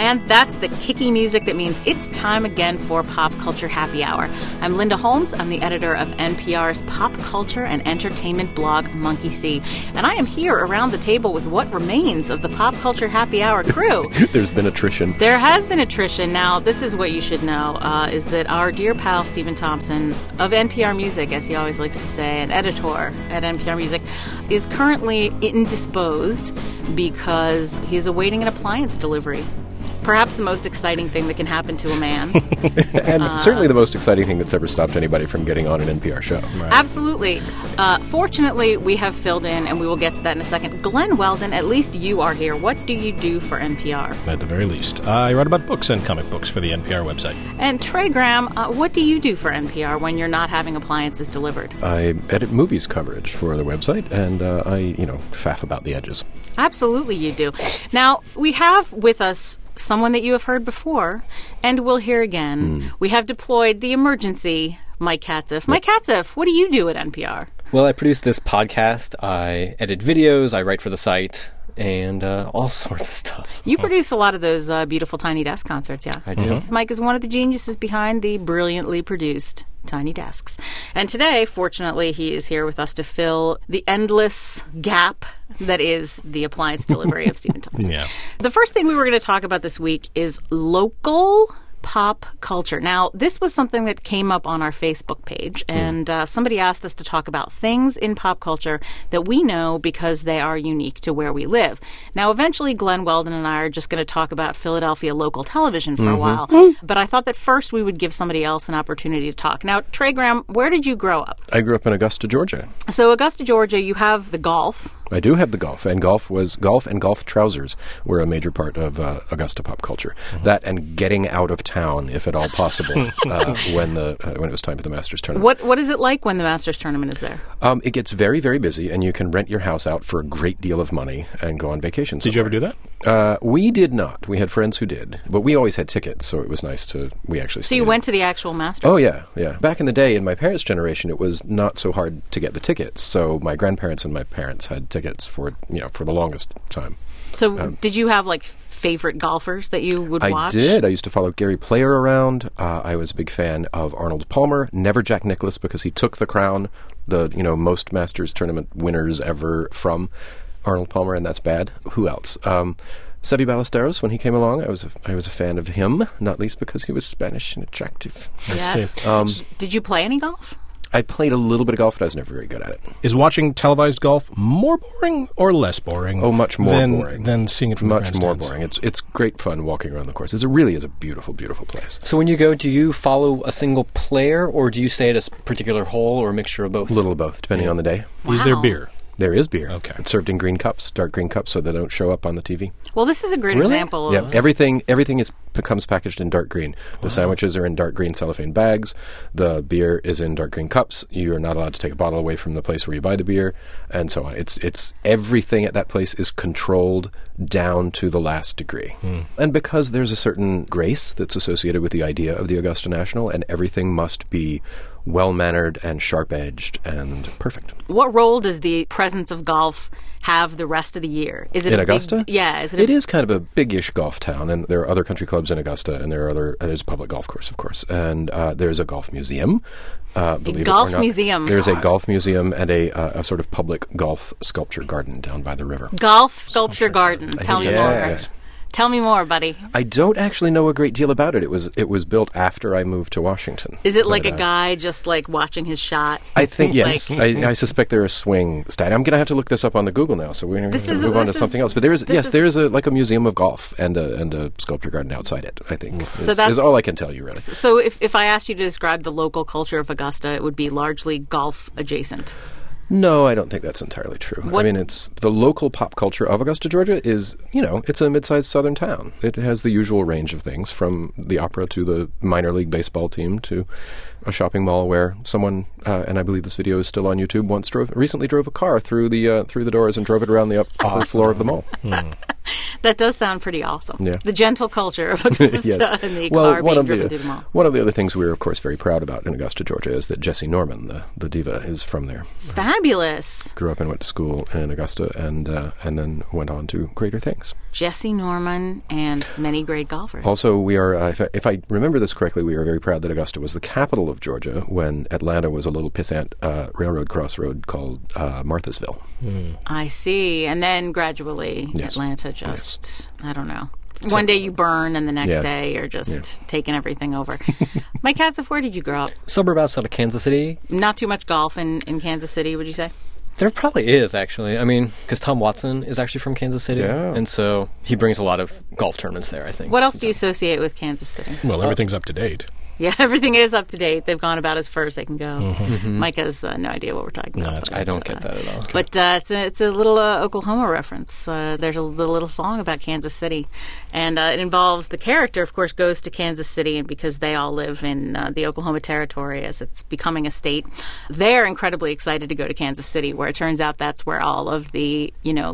And that's the kicky music that means it's time again for Pop Culture Happy Hour. I'm Linda Holmes. I'm the editor of NPR's pop culture and entertainment blog, Monkey See. And I am here around the table with what remains of the Pop Culture Happy Hour crew. There's been attrition. There has been attrition. Now, this is what you should know, is that our dear pal Stephen Thompson of NPR Music, as he always likes to say, an editor at NPR Music, is currently indisposed because he is awaiting an appliance delivery. Perhaps the most exciting thing that can happen to a man. And certainly the most exciting thing that's ever stopped anybody from getting on an NPR show. Right. Absolutely. Fortunately, we have filled in, and we will get to that in a second. Glenn Weldon, at least you are here. What do you do for NPR? At the very least. I write about books and comic books for the NPR website. And Trey Graham, what do you do for NPR when you're not having appliances delivered? I edit movies coverage for the website, and I faff about the edges. Absolutely you do. Now, we have with us someone that you have heard before, and we'll hear again. We have deployed the emergency Mike Katzeff. Mike Katzeff, what do you do at NPR? Well, I produce this podcast, I edit videos, I write for the site, and all sorts of stuff. You produce a lot of those beautiful Tiny Desk concerts, yeah? I do. Mike is one of the geniuses behind the brilliantly produced Tiny Desks. And today, fortunately, he is here with us to fill the endless gap that is the appliance delivery of Stephen Thompson. Yeah. The first thing we were going to talk about this week is local pop culture. Now, this was something that came up on our Facebook page, and somebody asked us to talk about things in pop culture that we know because they are unique to where we live. Now, eventually, Glenn Weldon and I are just going to talk about Philadelphia local television for a while, but I thought that first we would give somebody else an opportunity to talk. Now, Trey Graham, where did you grow up? I grew up in Augusta, Georgia. So, Augusta, Georgia, you have the golf. I do have the golf, and golf and golf trousers were a major part of Augusta pop culture. That and getting out of town, if at all possible, when it was time for the Masters tournament. What is it like when the Masters tournament is there? It gets very, very busy, and you can rent your house out for a great deal of money and go on vacation somewhere. Did you ever do that? We did not. We had friends who did, but we always had tickets, so it was nice to. We actually. So you went to the actual Masters? Oh yeah. Back in the day, in my parents' generation, it was not so hard to get the tickets. So my grandparents and my parents had tickets for the longest time. So did you have favorite golfers that you would watch? I did. I used to follow Gary Player around. I was a big fan of Arnold Palmer. Never Jack Nicklaus because he took the crown, the most Masters tournament winners ever from Arnold Palmer, and that's bad. Who else? Seve Ballesteros, when he came along, I was a fan of him, not least because he was Spanish and attractive. Yes. Did you play any golf? I played a little bit of golf, but I was never very good at it. Is watching televised golf more boring or less boring? Oh, much more boring. Than seeing it from much the more grandstands? boring. It's great fun walking around the course. It really is a beautiful, beautiful place. So when you go, do you follow a single player, or do you stay at a particular hole, or a mixture of both? A little of both, depending on the day. Wow. Is there beer? There is beer. Okay. It's served in green cups, dark green cups, so they don't show up on the TV. Well, this is a great example of... Yeah, everything becomes packaged in dark green. The sandwiches are in dark green cellophane bags. The beer is in dark green cups. You are not allowed to take a bottle away from the place where you buy the beer, and so on. It's everything at that place is controlled down to the last degree. And because there's a certain grace that's associated with the idea of the Augusta National, and everything must be well-mannered and sharp-edged and perfect. What role does the presence of golf have the rest of the year? Is it in Augusta? It is kind of a big-ish golf town, and there are other country clubs in Augusta, and there's a public golf course, of course, and there's a golf museum. Museum. There's a golf museum and a sort of public golf sculpture garden down by the river. Golf sculpture garden. Tell me more. Right. Tell me more, buddy. I don't actually know a great deal about it. It was built after I moved to Washington. Is it like a guy just watching his shot? I think yes. I suspect there are swing stats. I'm going to have to look this up on the Google now. So we're going to move on to something else. But there is a museum of golf and a sculpture garden outside it. I think is all I can tell you really. So if I asked you to describe the local culture of Augusta, it would be largely golf adjacent. No, I don't think that's entirely true. I mean, it's the local pop culture of Augusta, Georgia is, it's a mid-sized southern town. It has the usual range of things, from the opera to the minor league baseball team to a shopping mall where someone, and I believe this video is still on YouTube, recently drove a car through the doors and drove it around the upper floor of the mall. That does sound pretty awesome. Yeah. The gentle culture of Augusta Yes. and the Well, car being driven through the mall. one of the other things we're, of course, very proud about in Augusta, Georgia, is that Jessie Norman, the diva, is from there. Fabulous. Grew up and went to school in Augusta, and then went on to greater things. Jesse Norman and many great golfers. Also, we are, if I remember this correctly, we are very proud that Augusta was the capital of Georgia when Atlanta was a little pissant railroad crossroad called Marthasville. I see. And then gradually, Yes. Atlanta just, I don't know. One day you burn, and the next Yeah. day you're just taking everything over. Mike Katzif, where did you grow up? Suburb outside of Kansas City. Not too much golf in Kansas City, would you say? There probably is, actually. I mean, because Tom Watson is actually from Kansas City. Yeah. And so he brings a lot of golf tournaments there, I think. What else do you associate with Kansas City? Well, everything's up to date. Yeah, everything is up to date. They've gone about as far as they can go. Mike has no idea what we're talking about. that's but, I don't get that at all. But it's a little Oklahoma reference. There's a little song about Kansas City, and it involves the character, of course, goes to Kansas City, and because they all live in the Oklahoma Territory as it's becoming a state, they're incredibly excited to go to Kansas City, where it turns out that's where all of the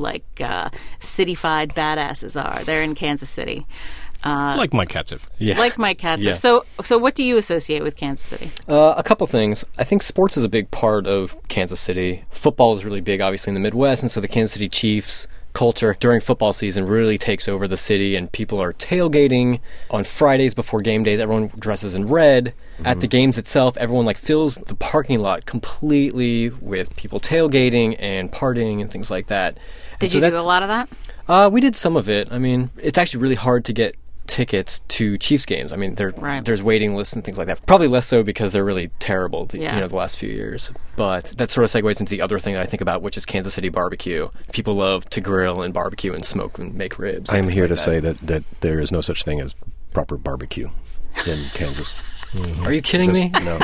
cityfied badasses are. They're in Kansas City. Like Mike Katzif. Yeah. Like Mike Katzif. Yeah. So what do you associate with Kansas City? A couple things. I think sports is a big part of Kansas City. Football is really big, obviously, in the Midwest, and so the Kansas City Chiefs culture during football season really takes over the city, and people are tailgating on Fridays before game days. Everyone dresses in red. At the games itself, everyone fills the parking lot completely with people tailgating and partying and things like that. Did you do a lot of that? We did some of it. I mean, it's actually really hard to get tickets to Chiefs games. I mean, Right. there's waiting lists and things like that. Probably less so because they're really terrible, the last few years. But that sort of segues into the other thing that I think about, which is Kansas City barbecue. People love to grill and barbecue and smoke and make ribs. and I'm things here like to say that there is no such thing as proper barbecue in Kansas. Are you kidding me? No.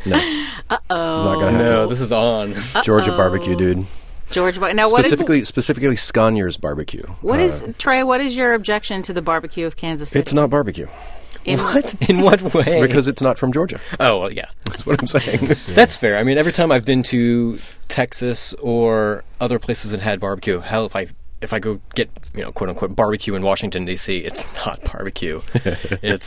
Uh-oh. Not gonna happen. No, this is on. Georgia barbecue, dude. George, now what is Specifically Scaniers barbecue. Trey? What is your objection to the barbecue of Kansas City? It's not barbecue What? In what way? because it's not from Georgia. Oh, well, yeah. That's what I'm saying. That's fair. I mean, every time I've been to Texas or other places that had barbecue, hell, if I go get, quote unquote barbecue in Washington D.C., it's not barbecue. It's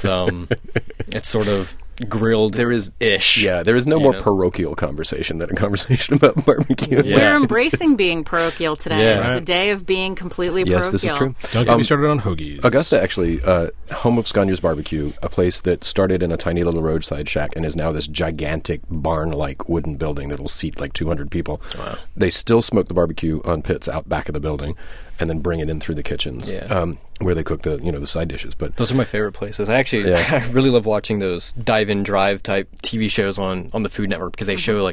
sort of grilled. There is ish. Yeah, there is no more parochial conversation than a conversation about barbecue. Yeah. We're embracing being parochial today. Yeah. It's the Right. day of being completely Yes, parochial. this is true. Don't get me started on hoagies. Augusta, actually, home of Scaniers Barbecue, a place that started in a tiny little roadside shack and is now this gigantic barn-like wooden building that will seat 200 people. Wow. They still smoke the barbecue on pits out back of the building and then bring it in through the kitchens where they cook the side dishes. But Those are my favorite places. I actually I really love watching those dive-in, drive type TV shows on the Food Network because they show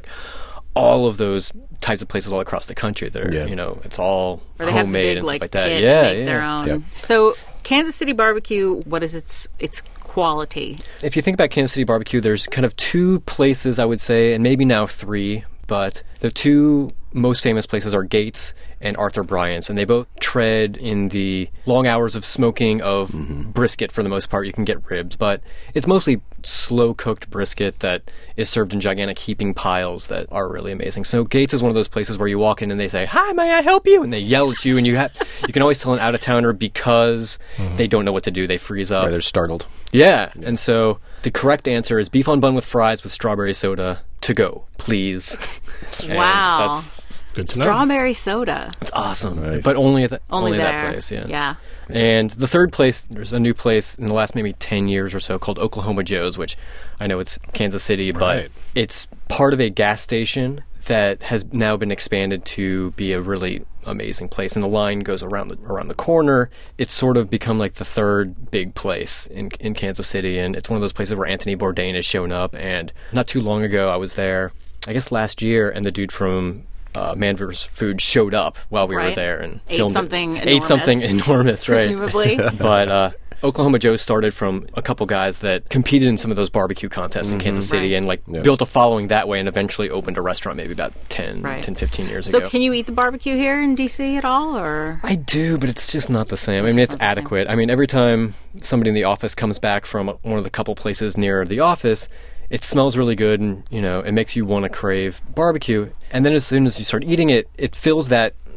all of those types of places all across the country that are, it's all Where they have the homemade big, and stuff like pit that. and Yeah, make yeah. their own. Yeah. So Kansas City barbecue, what is its quality? If you think about Kansas City barbecue, there's kind of two places, I would say, and maybe now three, but the two most famous places are Gates and Arthur Bryant's, and they both tread in the long hours of smoking of brisket for the most part. You can get ribs, but it's mostly slow-cooked brisket that is served in gigantic heaping piles that are really amazing. So Gates is one of those places where you walk in and they say, "Hi, may I help you?" and they yell at you, and you can always tell an out-of-towner because they don't know what to do. They freeze up. Right, they're startled. Yeah, and so the correct answer is beef on bun with fries with strawberry soda to go, please. And Wow. that's Good to know. Strawberry soda. awesome. Nice. But only at Only that there. place, yeah. Yeah. And the third place, there's a new place in the last maybe 10 years or so called Oklahoma Joe's, which I know it's Kansas City, but Right. it's part of a gas station that has now been expanded to be a really amazing place. And the line goes around the corner. It's sort of become like the third big place in Kansas City, and it's one of those places where Anthony Bourdain has shown up. And not too long ago, I was there, I guess last year, and the dude from Man vs. Food showed up while we were Right. there and Ate filmed something it. Ate something enormous, right? Presumably. But Oklahoma Joe started from a couple guys that competed in some of those barbecue contests in Kansas City Right. and built a following that way and eventually opened a restaurant maybe about 10, Right. 15 years So ago. can you eat the barbecue here in D.C. at all, or? I do, but it's just not the same. I mean, it's not the same. adequate. I mean, every time somebody in the office comes back from one of the couple places near the office, it smells really good and, it makes you want to crave barbecue. And then as soon as you start eating it, it fills that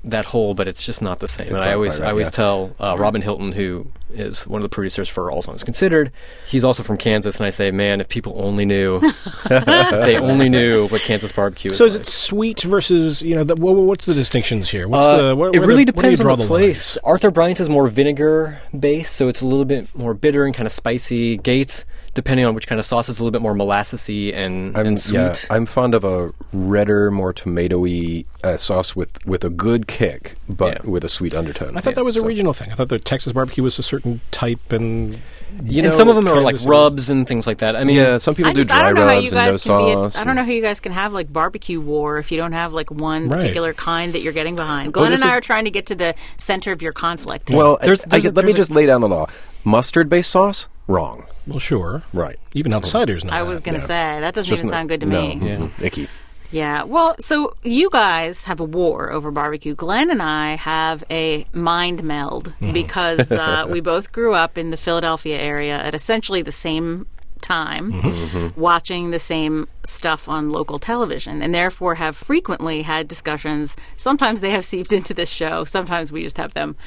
that whole, but it's just not the same. It's And I not always quite right, I always yeah. tell Robin Hilton, who is one of the producers for All Songs Considered, he's also from Kansas, and I say, man, if people only knew, if they only knew what Kansas barbecue is So like. is it sweet versus, what's the distinctions here? What's It where really do you depends draw on the lines? place. Arthur Bryant's is more vinegar based, so it's a little bit more bitter and kind of spicy. Gates, depending on which kind of sauce, is a little bit more molassesy and sweet. Yeah, I'm fond of a redder, more tomatoey sauce with a good kick, but Yeah. with a sweet undertone. I thought that was a So- regional thing. I thought the Texas barbecue was a certain type, and and some of them are like Kansas is- rubs and things like that. I mean, Yeah, some people do I dry don't know how you rubs and no guys can be. sauce. I don't know how you guys can have like barbecue war if you don't have like one Right. particular kind that you're getting behind. Glenn this and I is- are trying to get to the center of your conflict. Well, There's let me a- just lay down the law. Mustard-based sauce, wrong. well, sure, Right. Even outsiders know I that. was going to say that doesn't Just even sound good to no, me. mhm, icky. Yeah. Well, so you guys have a war over barbecue. Glenn and I have a mind meld because we both grew up in the Philadelphia area at essentially the same time, watching the same stuff on local television, and therefore have frequently had discussions. Sometimes they have seeped into this show. Sometimes we just have them,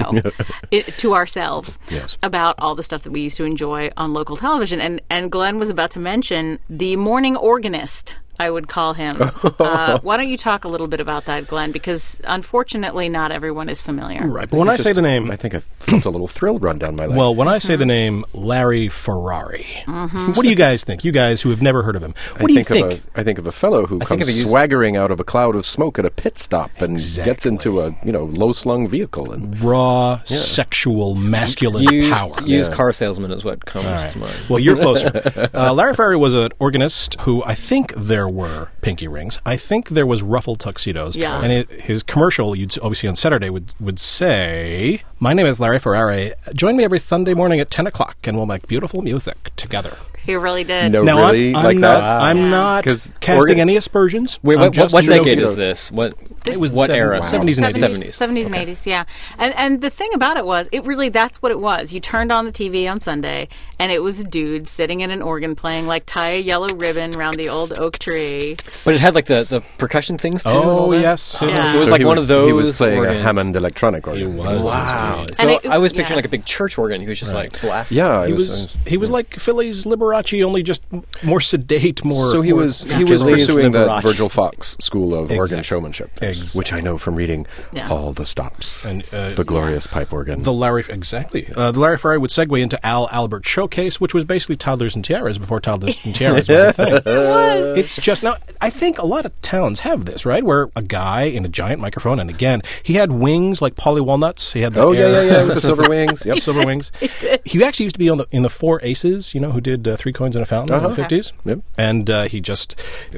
to ourselves Yes. about all the stuff that we used to enjoy on local television. And Glenn was about to mention the morning organist, I would call him. Why don't you talk a little bit about that, Glenn? Because unfortunately, not everyone is familiar. Right, but when I say the name, I think I felt a little thrill run down my leg. well, when I say the name Larry Ferrari, what do you guys think? You guys who have never heard of him, what do you think? I think of a fellow who think comes of a swaggering out of a cloud of smoke at a pit stop and gets Exactly. into a low-slung vehicle and Raw, sexual, masculine power. used car salesman is what comes to mind. Well, you're closer. Larry Ferrari was an organist who I think there were pinky rings. I think there was ruffled tuxedos. Yeah. And his commercial, you'd obviously on Saturday, would say, "My name is Larry Ferrari. Join me every Sunday morning at 10 o'clock and we'll make beautiful music together." He really did. No, Now, really I'm like not, that. I'm not 'Cause casting organ- any aspersions. Wait, I'm just what decade joking. is this? What This was what seven- era? wow. 70s and 80s. 70s and 80s, yeah. And the thing about it was, it really, that's what it was. You turned on the TV on Sunday, and it was a dude sitting in an organ playing, like, tie a yellow ribbon around the old oak tree. But it had like the percussion things too. and all Oh, that? yes. Yeah. So it was So like he one of those. He was playing organs. a Hammond electronic organ. He was. Wow. indeed. So And it- I was picturing yeah. like a big church organ. He was just like blasting. Yeah, He was like Philly's Liberace, only just more sedate, more. So he more- was Philly's pursuing that Liberace. Virgil Fox school of organ Exactly. showmanship, Exactly. which I know from reading Yeah. All the Stops, And, the glorious pipe organ. The Larry Ferrari would segue into Al Albert Showcase, which was basically Toddlers and Tiaras before Toddlers and Tiaras was a thing. It's just now. I think a lot of towns have this, right? Where a guy in a giant microphone, and again, he had wings like Polly Walnuts. He had the Oh yeah, air- yeah, yeah, with the silver wings. Yep. silver wings. He actually used to be in the Four Aces, who did Three Coins and a Fountain in the Uh-huh. 50s. Yep. And he just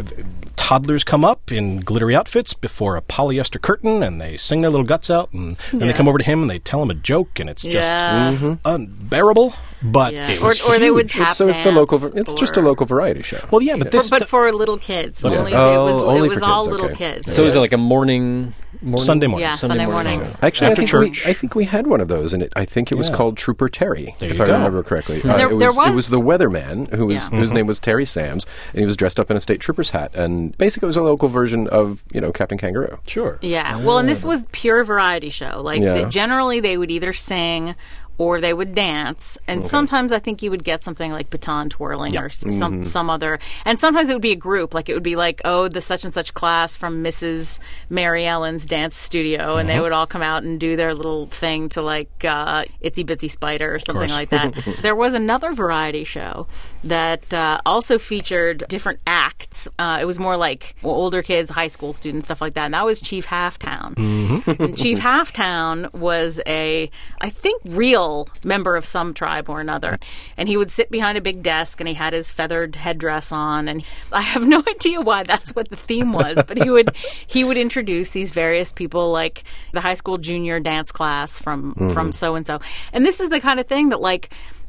toddlers come up in glittery outfits before a polyester curtain, and they sing their little guts out, and then they come over to him and they tell him a joke, and it's just Yeah. unbearable. But Yeah. it was Or they would huge. tap So it's the local. dance, It's just a or- local variety show. Well, yeah, but this. But for little kids. Okay. Only, Oh, it only was for all kids, little okay. kids. So is it like a morning Sunday morning. Yeah, Sunday mornings. Actually, After church. I think we had one of those, and I think it was Yeah. called Trooper Terry, There if you I go. remember correctly. There it was- was the weatherman Yeah. whose name was Terry Sams, and he was dressed up in a state trooper's hat, and basically it was a local version of Captain Kangaroo. Sure. Yeah. Well, and this was pure variety show. Like Yeah. generally they would either sing or they would dance, and sometimes I think you would get something like baton twirling or some other. And sometimes it would be a group, like it would be like, oh, the such and such class from Mrs. Mary Ellen's dance studio, and they would all come out and do their little thing to like Itsy Bitsy Spider or something like that. There was another variety show that also featured different acts. It was more like older kids, high school students, stuff like that, and that was Chief Halftown. And Chief Halftown was I think, real member of some tribe or another. And he would sit behind a big desk, and he had his feathered headdress on. And I have no idea why that's what the theme was, but he would introduce these various people, like the high school junior dance class from so and so. And this is the kind of thing that, like,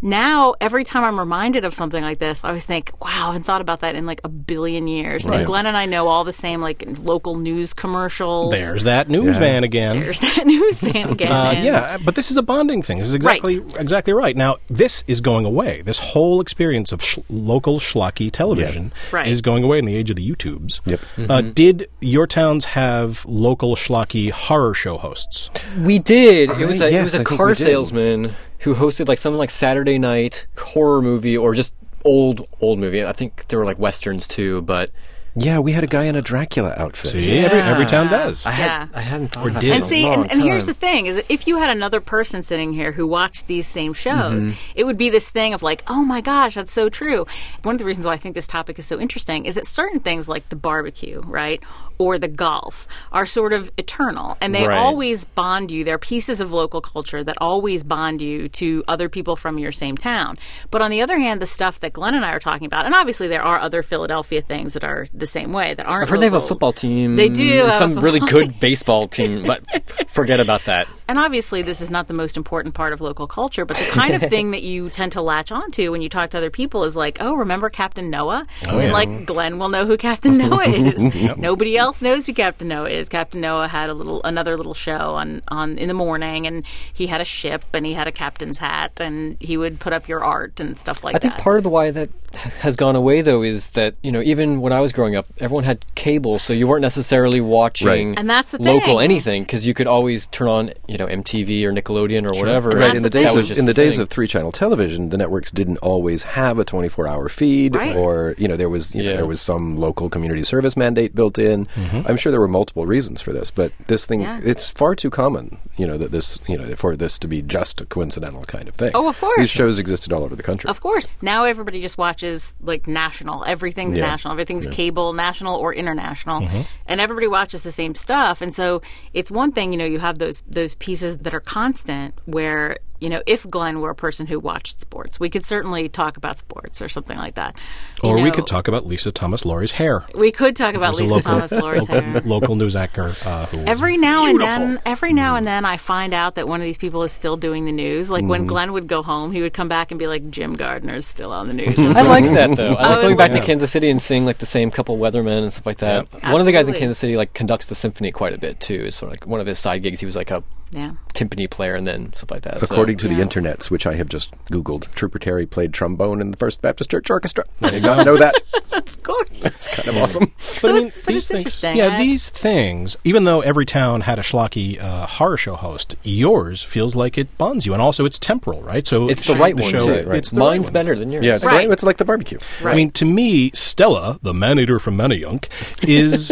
now every time I'm reminded of something like this, I always think, wow, I haven't thought about that in like a billion years. Right. And Glenn and I know all the same like local news commercials. There's that news van again. There's that news van again. Yeah, but this is a bonding thing. This is exactly right. Now, this is going away. This whole experience of local schlocky television is going away in the age of the YouTubes. Yep. Did your towns have local schlocky horror show hosts? We did. It was a yes, I think car we did. salesman who hosted like some like Saturday night horror movie or just old movie. I think there were like westerns too, but Yeah, we had a guy in a Dracula outfit. See, every town does. I hadn't thought about did. it And in see, a long and here's time. the thing, is that if you had another person sitting here who watched these same shows, it would be this thing of like, oh my gosh, that's so true. One of the reasons why I think this topic is so interesting is that certain things like the barbecue, right, or the golf are sort of eternal. And they Right. always bond you. They're pieces of local culture that always bond you to other people from your same town. But on the other hand, the stuff that Glenn and I are talking about, and obviously there are other Philadelphia things that are the same way, that aren't I've heard they have a local. football team. They do have a some really football good baseball team, but forget about that. And obviously, this is not the most important part of local culture, but the kind of thing that you tend to latch onto when you talk to other people is like, oh, remember Captain Noah? And like, Glenn will know who Captain Noah is. Nobody else knows who Captain Noah is. Captain Noah had another little show on in the morning, and he had a ship, and he had a captain's hat, and he would put up your art and stuff like I think that. part of the why that has gone away, though, is that, even when I was growing up, everyone had cable, so you weren't necessarily watching Right. And that's the local thing. anything, because you could always turn on, MTV or Nickelodeon or whatever. And Right, that's in the the days thing. of thing. 3-channel television, the networks didn't always have a 24-hour feed, Right. or there was there was some local community service mandate built in. I'm sure there were multiple reasons for this, but this thing it's far too common, that this for this to be just a coincidental kind of thing. Oh, of course. These shows existed all over the country. Of course. Now everybody just watches like national. Everything's Yeah. national. Everything's cable, national or international. And everybody watches the same stuff. And so it's one thing, you have those pieces that are constant where, if Glenn were a person who watched sports, we could certainly talk about sports or something like that. Or we could talk about Lisa Thomas Laurie's hair. We could talk about There's a Lisa Thomas Laurie's hair. local news anchor who was Every now beautiful. and then, I find out that one of these people is still doing the news. Like when Glenn would go home, he would come back and be like, "Jim Gardner's still on the news." I like that, though. I like going back to Yeah. Kansas City and seeing like the same couple weathermen and stuff like that. One of the guys in Absolutely. Kansas City like conducts the symphony quite a bit too. It's sort of like one of his side gigs. He was like a Yeah. timpani player and then stuff like that. According to the Yeah. internets, which I have just Googled, Trooper Terry played trombone in the First Baptist Church Orchestra. I did not know that. Of course. It's kind of awesome. So it's interesting. These things, even though every town had a schlocky horror show host, yours feels like it bonds you, and also it's temporal, right? So it's the right one show, too. It's the Mine's right one. better than yours. Yeah, it's, Right. it's like the barbecue. I mean, to me, Stella, the man-eater from Manayunk, is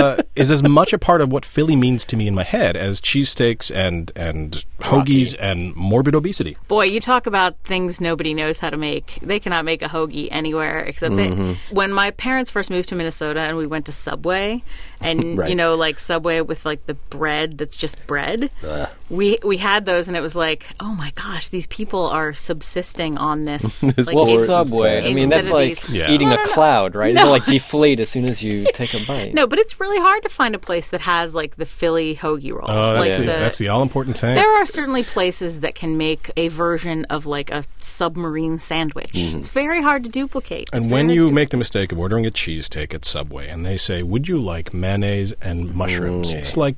as much a part of what Philly means to me in my head as cheesesteaks and hoagies and morbid obesity. Boy, you talk about things nobody knows how to make. They cannot make a hoagie anywhere except when my parents first moved to Minnesota and we went to Subway and Right. like Subway with like the bread that's just bread. We had those and it was like, oh my gosh, these people are subsisting on this. like, Well, Or- Subway. I mean, that's instead of like these- eating No, a no, no. cloud, right? No. It'll like deflate as soon as you take a bite. No, but it's really hard to find a place that has like the Philly hoagie roll. That's the all-important thing. There are certainly places that can make a version of like a submarine sandwich. It's very hard to duplicate. And It's when very you hard to make the mistake of ordering a cheesesteak at Subway and they say, would you like mayonnaise and mushrooms? It's like,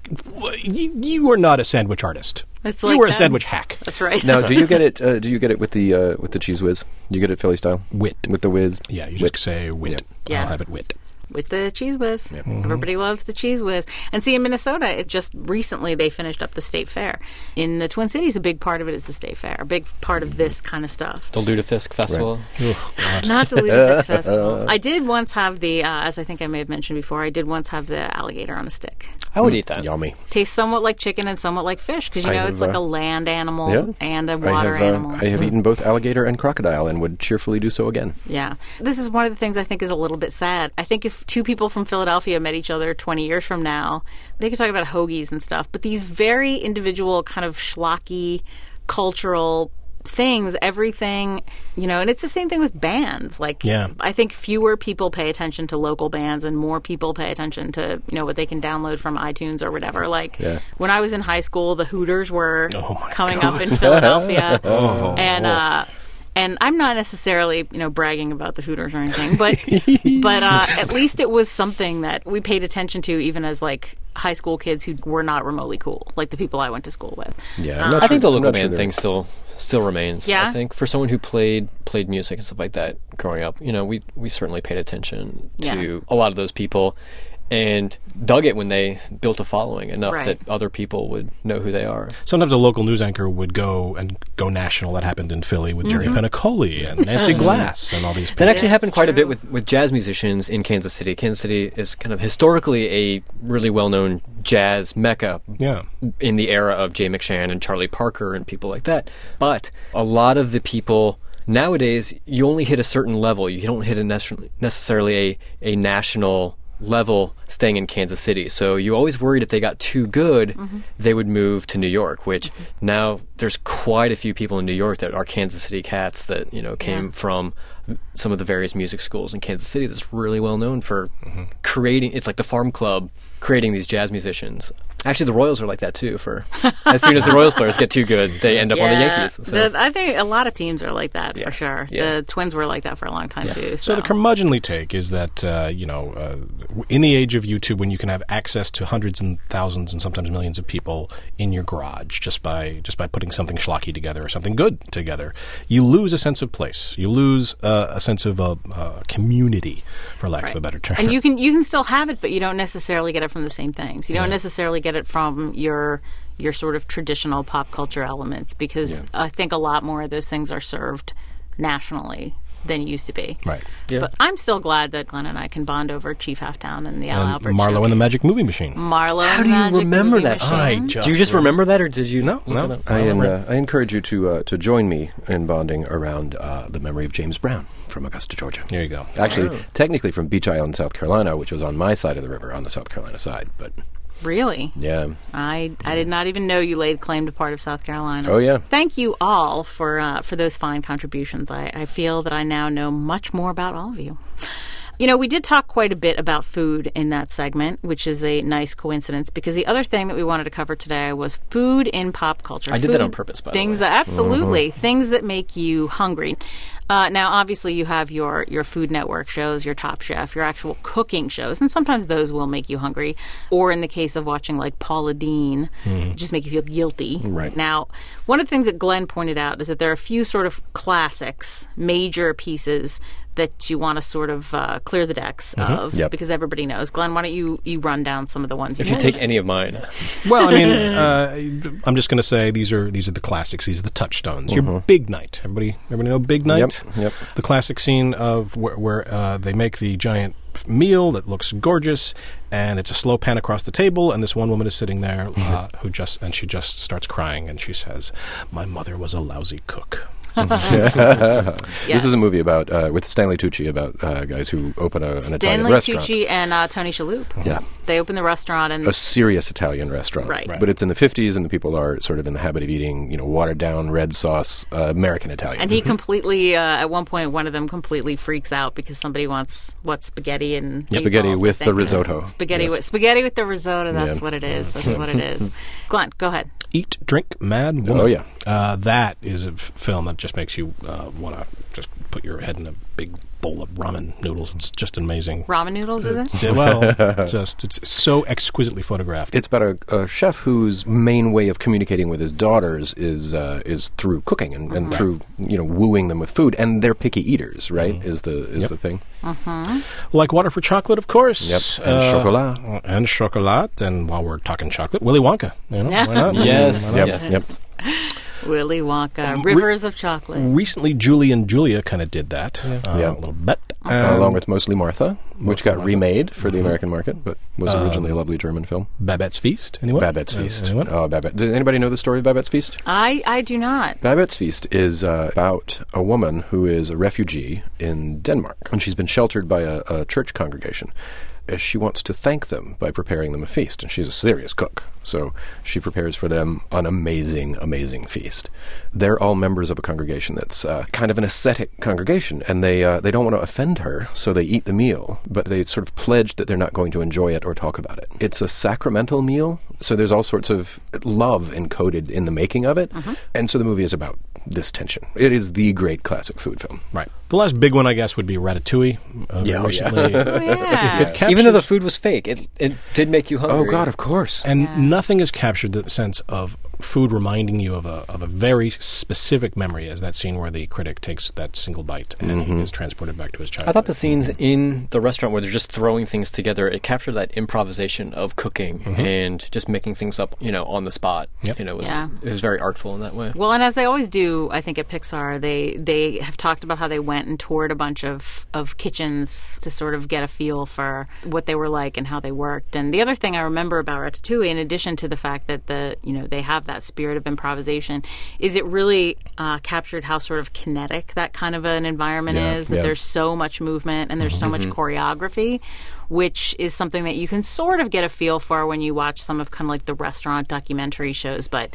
you are not a sandwich artist. It's You like were a that's- sandwich hack. That's right. Now, do you get it? Do you get it with the cheese whiz? You get it Philly style? Wit. With the whiz? Yeah, you Wit. just say wit. Yeah. I'll have it wit. With the cheese whiz. Everybody loves the cheese whiz. And see, in Minnesota, it just recently they finished up the state fair. In the Twin Cities, a big part of it is the state fair. A big part of this kind of stuff. The Lutefisk Festival. Not the Lutefisk Festival. I did once have as I think I may have mentioned before, I did once have the alligator on a stick. I would eat that. Yummy. Tastes somewhat like chicken and somewhat like fish because, I it's have, like a land animal yeah. and a water I have, animal. I have eaten both alligator and crocodile and would cheerfully do so again. Yeah. This is one of the things I think is a little bit sad. I think if two people from Philadelphia met each other 20 years from now, they could talk about hoagies and stuff, but these very individual kind of schlocky cultural things, everything, and it's the same thing with bands. Like, Yeah. I think fewer people pay attention to local bands and more people pay attention to, what they can download from iTunes or whatever. Like, when I was in high school, the Hooters were coming up in Philadelphia. And I'm not necessarily, bragging about the Hooters or anything, but at least it was something that we paid attention to, even as like high school kids who were not remotely cool, like the people I went to school with. Yeah, I think the local band thing still remains. Yeah? I think for someone who played music and stuff like that growing up, we certainly paid attention to a lot of those people and dug it when they built a following enough that other people would know who they are. Sometimes a local news anchor would go national. That happened in Philly with Jerry Penacoli and Nancy Glass and all these people. That actually happened quite a bit with jazz musicians in Kansas City. Kansas City is kind of historically a really well-known jazz mecca in the era of Jay McShann and Charlie Parker and people like that. But a lot of the people nowadays, you only hit a certain level. You don't hit necessarily a national level staying in Kansas City. So you always worried if they got too good, they would move to New York, which now there's quite a few people in New York that are Kansas City cats that, came from some of the various music schools in Kansas City that's really well known for creating, it's like the Farm Club creating these jazz musicians. Actually, the Royals are like that too. As soon as the Royals players get too good, they end up on the Yankees. So. I think a lot of teams are like that for sure. Yeah. The Twins were like that for a long time too. So the curmudgeonly take is that in the age of YouTube, when you can have access to hundreds and thousands and sometimes millions of people in your garage just by putting something schlocky together or something good together, you lose a sense of place. You lose a sense of community, for lack of a better term. And you can still have it, but you don't necessarily get it from the same things. You don't necessarily get it from your sort of traditional pop culture elements, because I think a lot more of those things are served nationally than it used to be. Right. Yeah. But I'm still glad that Glenn and I can bond over Chief Halftown and the Al Albert Marlowe Showcase. and the Magic Movie Machine. Marlowe How and do the you Magic remember Movie that? Machine. Do you just remember that, or did you? No. I encourage you to join me in bonding around the memory of James Brown from Augusta, Georgia. There you go. Actually, technically from Beach Island, South Carolina, which was on my side of the river, on the South Carolina side, but... Really? Yeah. I did not even know you laid claim to part of South Carolina. Oh, yeah. Thank you all for those fine contributions. I feel that I now know much more about all of you. We did talk quite a bit about food in that segment, which is a nice coincidence, because the other thing that we wanted to cover today was food in pop culture. I did that on purpose, by the way. Absolutely. Things that make you hungry. Now, obviously, you have your Food Network shows, your Top Chef, your actual cooking shows, and sometimes those will make you hungry. Or in the case of watching, like, Paula Deen, just make you feel guilty. Right. Now, one of the things that Glenn pointed out is that there are a few sort of classics, major pieces that you want to sort of clear the decks of, because everybody knows. Glenn, why don't you run down some of the ones if you take any of mine. Well, I mean, I'm just going to say these are the classics. These are the touchstones. Your Big Night. Everybody know Big Night? Yep. The classic scene of where they make the giant meal that looks gorgeous, and it's a slow pan across the table, and this one woman is sitting there she just starts crying, and she says, "My mother was a lousy cook." This is a movie about with Stanley Tucci about guys who open an Italian restaurant. Stanley Tucci and Tony Shalhoub. Yeah, they open the restaurant, and a serious Italian restaurant. Right. But it's in the 50s, and the people are sort of in the habit of eating, watered down red sauce American Italian. And he completely, at one point, one of them completely freaks out because somebody wants spaghetti and spaghetti meatballs, with the risotto. Spaghetti with the risotto. That's what it is. That's what it is. Glenn, go ahead. Eat, Drink, Mad Woman. Oh, yeah. That is a film that just makes you want to just put your head in a big bowl of ramen noodles. It's just amazing. Ramen noodles, is it? Well, it's so exquisitely photographed. It's about a chef whose main way of communicating with his daughters is through cooking and through wooing them with food, and they're picky eaters, right? Is the thing. Like Water for Chocolate, of course. Yep. And chocolat. And while we're talking chocolate, Willy Wonka. Why not? Yes. Yep. Willy Wonka, Rivers of Chocolate. Recently, Julie and Julia kind of did that a little bit. Along with Mostly Martha, which got remade for the American market, but was originally a lovely German film. Babette's Feast, anyone? Babette's Feast. Oh, Babette. Does anybody know the story of Babette's Feast? I do not. Babette's Feast is about a woman who is a refugee in Denmark, and she's been sheltered by a church congregation. She wants to thank them by preparing them a feast, and she's a serious cook, so she prepares for them an amazing, amazing feast. They're all members of a congregation that's kind of an ascetic congregation, and they don't want to offend her, so they eat the meal, but they sort of pledge that they're not going to enjoy it or talk about it. It's a sacramental meal, so there's all sorts of love encoded in the making of it, and so the movie is about this tension. It is the great classic food film. Right. The last big one, I guess, would be Ratatouille. Recently. Oh, yeah. If it captures, Even though the food was fake, it did make you hungry. Oh, God, of course. and nothing has captured the sense of food reminding you of a very specific memory, as that scene where the critic takes that single bite and he is transported back to his childhood. I thought the scenes in the restaurant where they're just throwing things together, it captured that improvisation of cooking and just making things up, on the spot. Yep. It was very artful in that way. Well, and as they always do, I think at Pixar, they have talked about how they went and toured a bunch of kitchens to sort of get a feel for what they were like and how they worked. And the other thing I remember about Ratatouille, in addition to the fact that they have that spirit of improvisation, is it really captured how sort of kinetic that kind of an environment is. That there's so much movement and there's so much choreography, which is something that you can sort of get a feel for when you watch some of kind of like the restaurant documentary shows. But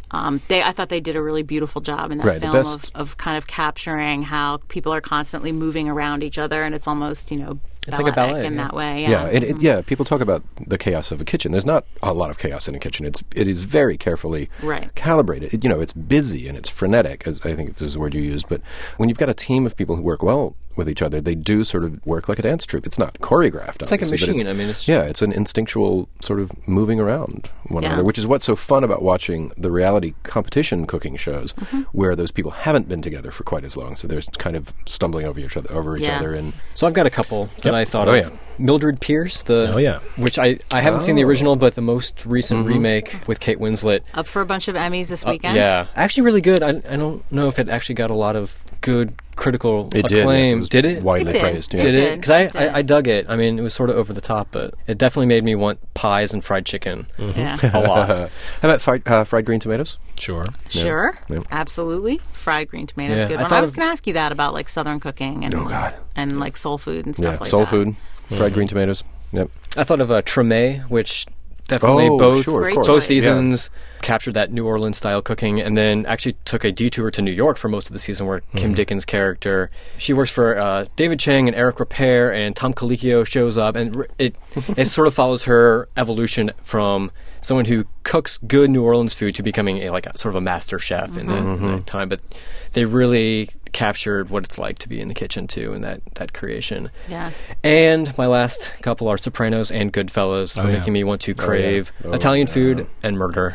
I thought they did a really beautiful job in that film of kind of capturing how people are constantly moving around each other, and it's almost, it's like a ballet in that way. Yeah, people talk about the chaos of a kitchen. There's not a lot of chaos in a kitchen. It is very carefully calibrated. It's busy and it's frenetic, as I think this is the word you used. But when you've got a team of people who work well with each other, they do sort of work like a dance troupe. It's not choreographed. It's like a machine. It's an instinctual sort of moving around one another, which is what's so fun about watching the reality competition cooking shows, where those people haven't been together for quite as long, so they're kind of stumbling over each other. And so I've got a couple that I thought of. Yeah. Mildred Pierce, which I haven't seen the original, but the most recent remake with Kate Winslet. Up for a bunch of Emmys this weekend. Yeah, actually really good. I don't know if it actually got a lot of good critical acclaim. Did it? Widely praised. Yeah. Did it? Because I dug it. I mean, it was sort of over the top, but it definitely made me want pies and fried chicken a lot. How about fried green tomatoes? Sure. Absolutely. Fried green tomatoes, Yeah. good one. I was going to ask you that about like Southern cooking and and like soul food and stuff like that. Soul food, fried green tomatoes. Yep. I thought of Treme, which definitely both seasons captured that New Orleans style cooking, and then actually took a detour to New York for most of the season, where Kim Dickens' character, she works for David Chang and Eric Ripert, and Tom Colicchio shows up, and it sort of follows her evolution from someone who cooks good New Orleans food to becoming a sort of a master chef in that time. But they really captured what it's like to be in the kitchen too, in that creation. Yeah. And my last couple are Sopranos and Goodfellas, for making me want to crave Italian food and murder.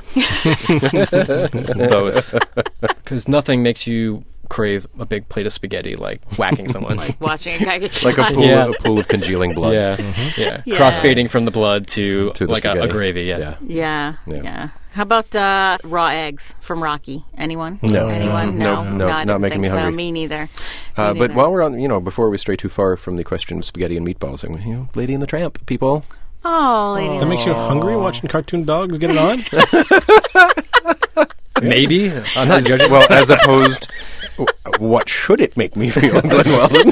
Both. Because nothing makes you crave a big plate of spaghetti like whacking someone. Like watching a guy get shot. Like a pool of congealing blood. Yeah. Cross-fading from the blood to like a gravy. Yeah. How about raw eggs from Rocky? Anyone? No. Anyone? No, not making me hungry. So. Me neither. But while we're on, before we stray too far from the question of spaghetti and meatballs, Lady and the Tramp, people. Oh, Lady. That makes you hungry watching cartoon dogs get it on? Maybe. I'm not judging. Well, as opposed, what should it make me feel, Glenn Weldon?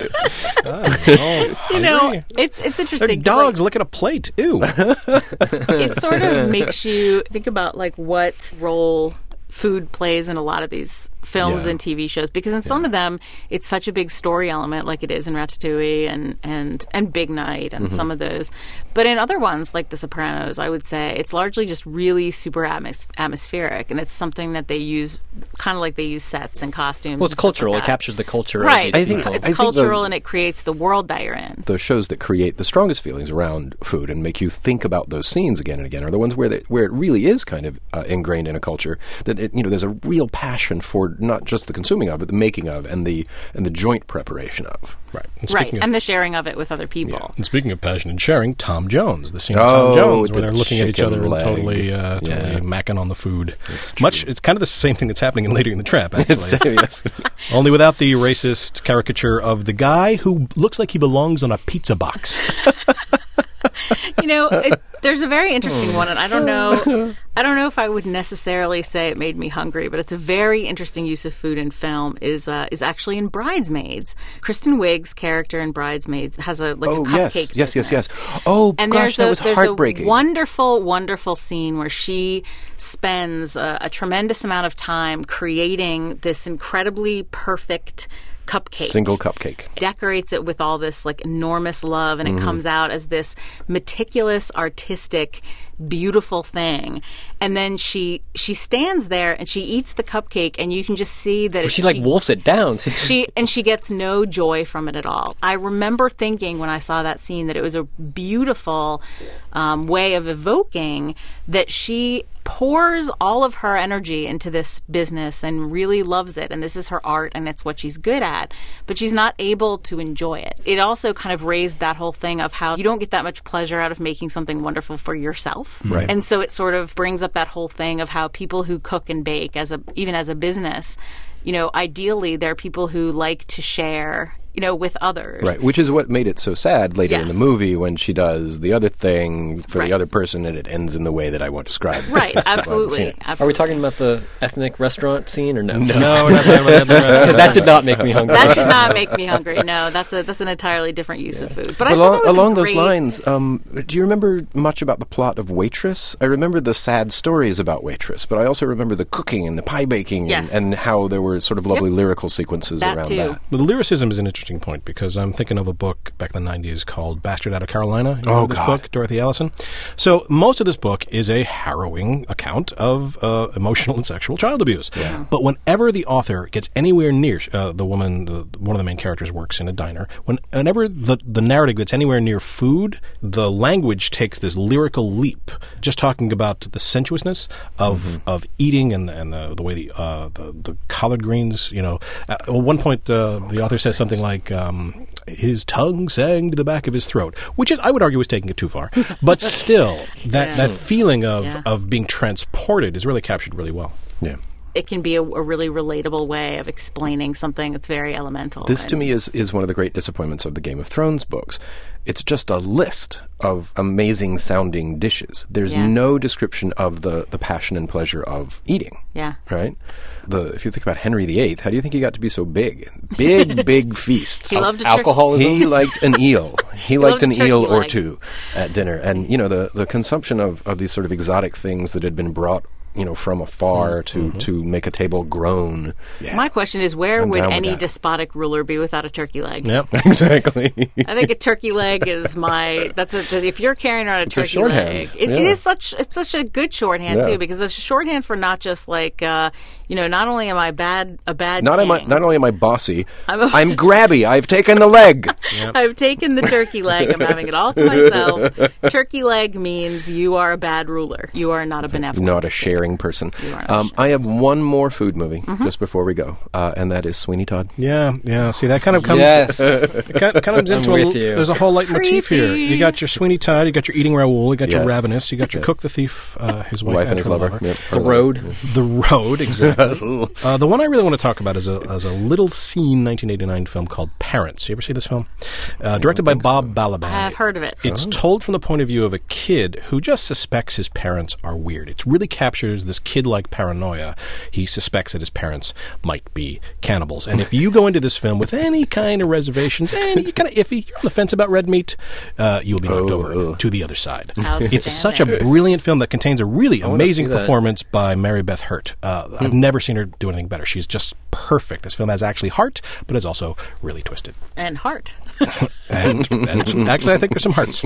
It's interesting. They're dogs licking a plate. Ew. It sort of makes you think about what role food plays in a lot of these films and TV shows, because in some of them it's such a big story element, like it is in Ratatouille and Big Night and some of those. But in other ones, like The Sopranos, I would say it's largely just really super atmospheric, and it's something that they use, kind of like they use sets and costumes. Well, it's cultural. It captures the culture. Right. Of these people. It's cultural, and it creates the world that you're in. The shows that create the strongest feelings around food and make you think about those scenes again and again are the ones where it really is kind of ingrained in a culture, that there's a real passion for not just the consuming of, but the making of and the joint preparation of. Right. And the sharing of it with other people. Yeah. And speaking of passion and sharing, Tom Jones, the scene of Tom Jones, where they're looking at each other and totally macking on the food. It's kind of the same thing that's happening in Lady and the Tramp, actually. Yes. Only without the racist caricature of the guy who looks like he belongs on a pizza box. There's a very interesting one, and I don't know if I would necessarily say it made me hungry, but it's a very interesting use of food in film is actually in Bridesmaids. Kristen Wiig's character in Bridesmaids has a cupcake business. Yes. Oh, and gosh, that was heartbreaking. There's a wonderful, wonderful scene where she spends a tremendous amount of time creating this incredibly perfect cupcake. Single cupcake. Decorates it with all this like enormous love, and it comes out as this meticulous, artistic, beautiful thing. And then she stands there and she eats the cupcake, and you can just see that She like wolfs it down. she gets no joy from it at all. I remember thinking when I saw that scene that it was a beautiful way of evoking that she pours all of her energy into this business and really loves it, and this is her art and it's what she's good at, but she's not able to enjoy it. It also kind of raised that whole thing of how you don't get that much pleasure out of making something wonderful for yourself. Right. And so it sort of brings up that whole thing of how people who cook and bake even as a business, ideally they're people who like to share, with others. Right, which is what made it so sad later in Yes. the movie when she does the other thing for Right. the other person and it ends in the way that I won't describe. Right, Well, I've seen absolutely. it. Are we talking about the ethnic restaurant scene or no? No, we're not talking about that. Because that did not make me hungry. That did not make me hungry. No, that's an entirely different use of food. But I thought that was along a those great, lines, do you remember much about the plot of Waitress? I remember the sad stories about Waitress, but I also remember the cooking and the pie baking Yes. and how there were sort of lovely lyrical sequences That around too. that. Well, the lyricism is an interesting point because I'm thinking of a book back in the 90s called Bastard Out of Carolina. You know this God. book, Dorothy Allison? So most of this book is a harrowing account of emotional and sexual child abuse. Yeah. But whenever the author gets anywhere near, the woman, one of the main characters works in a diner, whenever the narrative gets anywhere near food, the language takes this lyrical leap, just talking about the sensuousness of eating and the way the collard greens, At one point, the author says something like, his tongue sang to the back of his throat, which I would argue is taking it too far. But still, that feeling of being transported is really captured really well. Yeah. it can be a really relatable way of explaining something that's very elemental. This, to me, is one of the great disappointments of the Game of Thrones books. It's just a list of amazing-sounding dishes. There's no description of the passion and pleasure of eating. Yeah. Right? If you think about Henry VIII, how do you think he got to be so big? Big feasts. He loved alcoholism. He liked an eel. He liked an loved a eel turkey or leg. two at dinner. And, the consumption of these sort of exotic things that had been brought from afar to make a table groan. Yeah. My question is, where I'm would down with any that. despotic ruler be without a turkey leg? Yep. Exactly. I think a turkey leg is if you're carrying around a a turkey shorthand. leg, it is such a good shorthand Yeah. too, because it's a shorthand for not just like not only am I a bad Not king, only am I bossy, I'm I'm grabby. I've taken the leg. I've taken the turkey leg. I'm having it all to myself. Turkey leg means you are a bad ruler. You are not a benevolent. Not a sharing person. You are not a sharing I have one more food movie just before we go, and that is Sweeney Todd. Yeah. See, that kind of comes. Yes. It kind of comes into with you. There's a whole leitmotif here. Creepy. You got your Sweeney Todd, you got your Eating Raoul, you got your Yeah. Ravenous, you got your Cook the Thief, his wife, and his her lover. Yep. The Road. The Road, exactly. The one I really want to talk about is a little scene 1989 film called Parents. You ever see this film? Directed by Bob Balaban. I've heard of it. It's told from the point of view of a kid who just suspects his parents are weird. It really captures this kid-like paranoia. He suspects that his parents might be cannibals. And if you go into this film with any kind of reservations, and you're kind of iffy, you're on the fence about red meat, you will be knocked over to the other side. It's such a brilliant film that contains a really amazing see that. performance by Mary Beth Hurt. I've never seen her do anything better. She's just perfect. This film has actually heart, but is also really twisted. And heart. And actually, I think there's some hearts.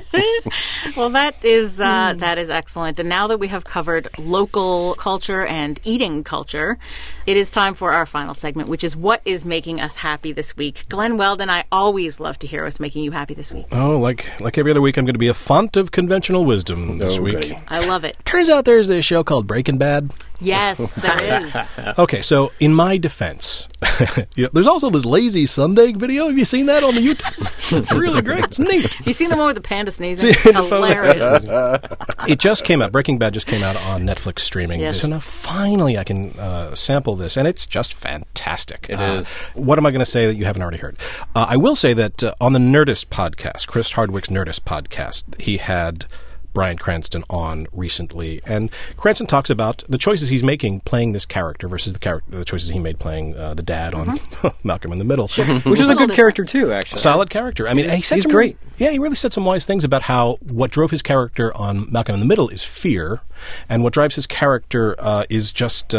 Well, that is excellent. And now that we have covered local culture and eating culture, it is time for our final segment, which is what is making us happy this week. Glenn Weldon, I always love to hear what's making you happy this week. Oh, like every other week, I'm going to be a font of conventional wisdom this week. goody. I love it. Turns out there's this show called Breaking Bad. Yes, there is. Okay, so in my defense, there's also this Lazy Sunday video. Have you seen that on the YouTube? It's really great. It's neat. You seen the one with the panda sneezing? It's hilarious. It just came out. Breaking Bad just came out on Netflix streaming. Yes. So now finally I can sample this, and it's just fantastic. It is. What am I going to say that you haven't already heard? I will say that on the Nerdist podcast, Chris Hardwick's Nerdist podcast, he had Bryan Cranston on recently, and Cranston talks about the choices he's making playing this character versus the choices he made playing the dad on Malcolm in the Middle, which is a good character too, actually. Solid character. I mean, he's great. He really said some wise things about how what drove his character on Malcolm in the Middle is fear, and what drives his character is just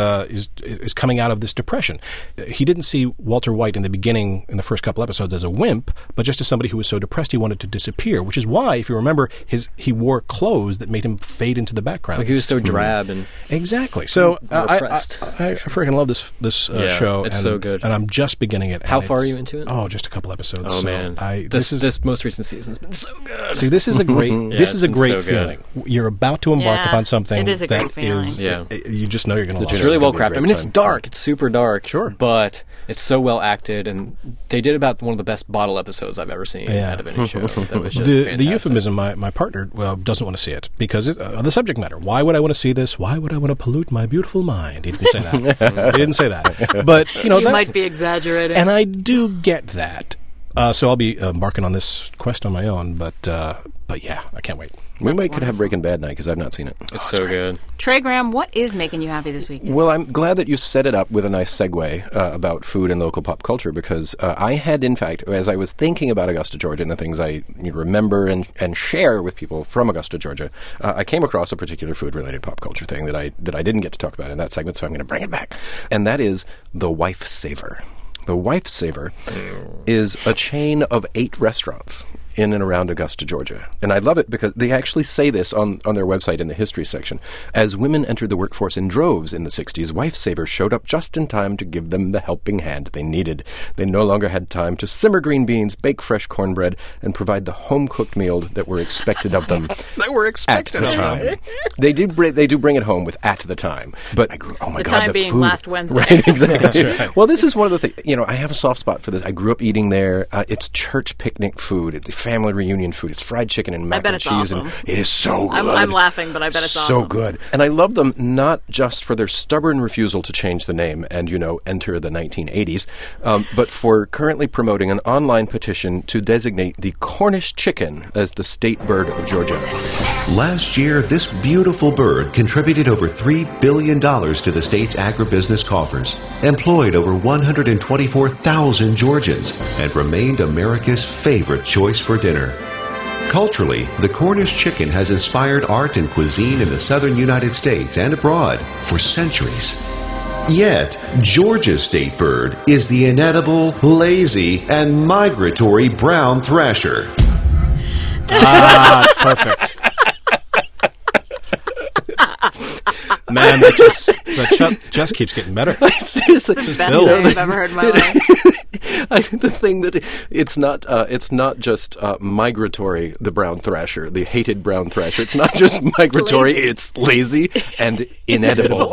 is coming out of this depression. He didn't see Walter White in the beginning, in the first couple episodes, as a wimp, but just as somebody who was so depressed he wanted to disappear, which is why, if you remember, he wore clothes that made him fade into the background. Like he was so drab and exactly. So I freaking love this show. It's so good, and I'm just beginning it. How far are you into it? Oh, just a couple episodes. Oh, so man, this most recent season's been so good. See, this is a great so feeling. You're about to embark upon something. It is a great that feeling. is, you just know you're going to love it. It's really well crafted. I mean, it's dark. It's super dark. Sure. But it's so well acted, and they did about one of the best bottle episodes I've ever seen out of any show. That was just the fantastic. euphemism, my partner doesn't want to see it because the subject matter. Why would I want to see this? Why would I want to pollute my beautiful mind? He didn't say that. He didn't say that. But, you might be exaggerating. And I do get that. So I'll be embarking on this quest on my own, but yeah, I can't wait. We could have Breaking Bad night because I've not seen it. It's so good. Trey Graham, what is making you happy this week? Well, I'm glad that you set it up with a nice segue about food and local pop culture because I had, in fact, as I was thinking about Augusta, Georgia, and the things I remember and share with people from Augusta, Georgia, I came across a particular food-related pop culture thing that I didn't get to talk about in that segment, so I'm going to bring it back. And that is the Wife Saver. The Wife Saver is a chain of 8 restaurants in and around Augusta, Georgia. And I love it because they actually say this on their website in the history section. As women entered the workforce in droves in the 60s, Wife Savers showed up just in time to give them the helping hand they needed. They no longer had time to simmer green beans, bake fresh cornbread, and provide the home-cooked meal that were expected of them. That were expected at the time. They do bring it home with at the time. But I grew, oh my the God, time the being food. last Wednesday. Right, exactly. That's right. Well, this is one of the things, I have a soft spot for this. I grew up eating there. It's church picnic food. It's family reunion food. It's fried chicken and mac and cheese. Awesome. And it is so good. I'm laughing, but I bet it's so awesome. good. And I love them not just for their stubborn refusal to change the name and, enter the 1980s, but for currently promoting an online petition to designate the Cornish chicken as the state bird of Georgia. Last year, this beautiful bird contributed over $3 billion to the state's agribusiness coffers, employed over 124,000 Georgians, and remained America's favorite choice for dinner. Culturally, the Cornish chicken has inspired art and cuisine in the southern United States and abroad for centuries. Yet, Georgia's state bird is the inedible, lazy, and migratory brown thrasher. Perfect. Man, that just keeps getting better. Seriously, Best thing I've ever heard in my life. I think the thing that it's not just migratory, the brown thrasher, the hated brown thrasher. It's not just migratory, it's lazy and inedible.